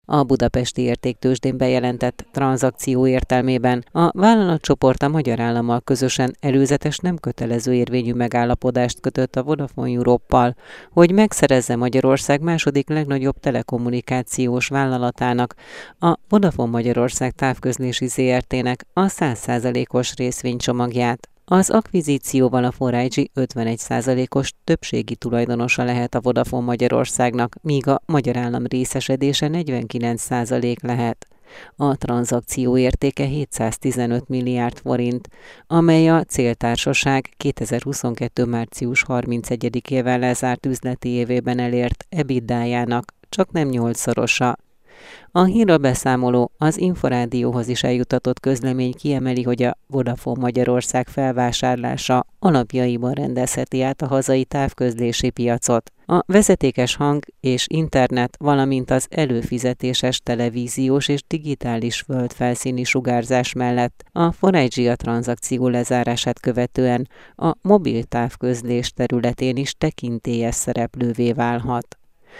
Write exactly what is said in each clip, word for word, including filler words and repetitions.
A budapesti értéktőzsdén bejelentett tranzakció értelmében a vállalatcsoport a magyar állammal közösen előzetes nem kötelező érvényű megállapodást kötött a Vodafone Europe-pal, hogy megszerezze Magyarország második legnagyobb telekommunikációs vállalatának, a Vodafone Magyarország Távközlési zé er té-nek a száz százalékos részvénycsomagját. Az akvizícióval a four I G ötvenegy százalékos többségi tulajdonosa lehet a Vodafone Magyarországnak, míg a magyar állam részesedése negyvenkilenc százalék lehet. A tranzakció értéke hétszáztizenöt milliárd forint, amely a céltársaság kétezer-huszonkettő. március harmincegyedikével lezárt üzleti évében elért EBITDA-jának csak nem nyolcszorosa. A hírről beszámoló az Inforádióhoz is eljutatott közlemény kiemeli, hogy a Vodafone Magyarország felvásárlása alapjaiban rendezheti át a hazai távközlési piacot. A vezetékes hang és internet, valamint az előfizetéses televíziós és digitális földfelszíni sugárzás mellett a four I G a tranzakció lezárását követően a mobil távközlés területén is tekintélyes szereplővé válhat.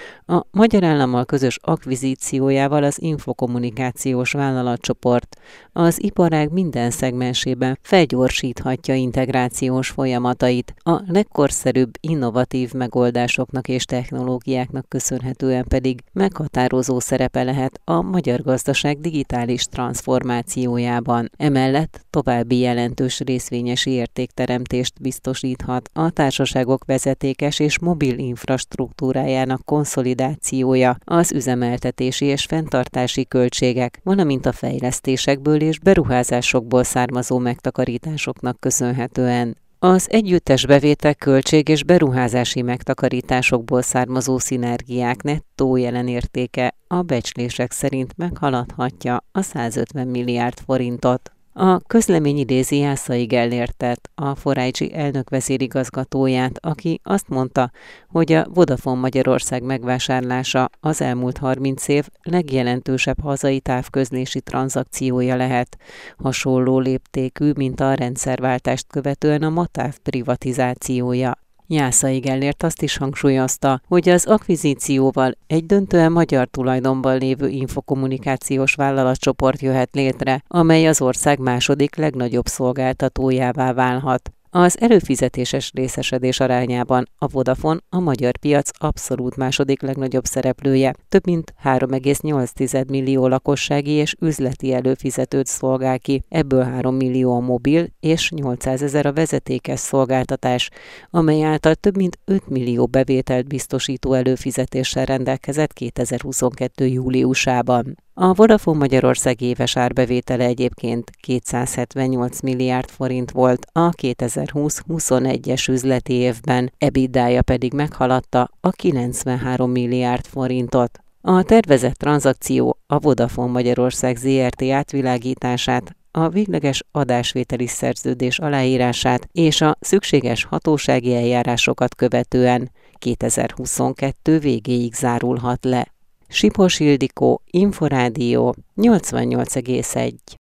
A magyar állammal közös akvizíciójával az infokommunikációs vállalatcsoport az iparág minden szegmensében felgyorsíthatja integrációs folyamatait, a legkorszerűbb innovatív megoldásoknak és technológiáknak köszönhetően pedig meghatározó szerepe lehet a magyar gazdaság digitális transformációjában. Emellett további jelentős részvényesi értékteremtést biztosíthat a társaságok vezetékes és mobil infrastruktúrájának konszolidációja, az üzemeltetési és fenntartási költségek, valamint a fejlesztésekből és beruházásokból származó megtakarításoknak köszönhetően. Az együttes bevétel, költség és beruházási megtakarításokból származó szinergiák nettó jelenértéke a becslések szerint meghaladhatja a százötven milliárd forintot. A közlemény idézi Jászai Gellértet, a four I G elnök vezérigazgatóját, aki azt mondta, hogy a Vodafone Magyarország megvásárlása az elmúlt harminc év legjelentősebb hazai távközlési tranzakciója lehet, hasonló léptékű, mint a rendszerváltást követően a MATÁV privatizációja. Jászai Gellért azt is hangsúlyozta, hogy az akvizícióval egy döntően magyar tulajdonban lévő infokommunikációs vállalatcsoport jöhet létre, amely az ország második legnagyobb szolgáltatójává válhat. Az előfizetéses részesedés arányában a Vodafone a magyar piac abszolút második legnagyobb szereplője, több mint három egész nyolc millió lakossági és üzleti előfizetőt szolgál ki, ebből három millió a mobil és nyolcszázezer a vezetékes szolgáltatás, amely által több mint öt millió bevételt biztosító előfizetéssel rendelkezett kétezer-huszonkettő. júliusában. A Vodafone Magyarország éves árbevétele egyébként kétszázhetvennyolc milliárd forint volt a kétezer-húsz-huszonegyes üzleti évben, EBITDA-ja pedig meghaladta a kilencvenhárom milliárd forintot. A tervezett tranzakció a Vodafone Magyarország zé er té átvilágítását, a végleges adásvételi szerződés aláírását és a szükséges hatósági eljárásokat követően kétezer-huszonkettő végéig zárulhat le. Sipos Ildikó, Inforádió, nyolcvannyolc egész egy.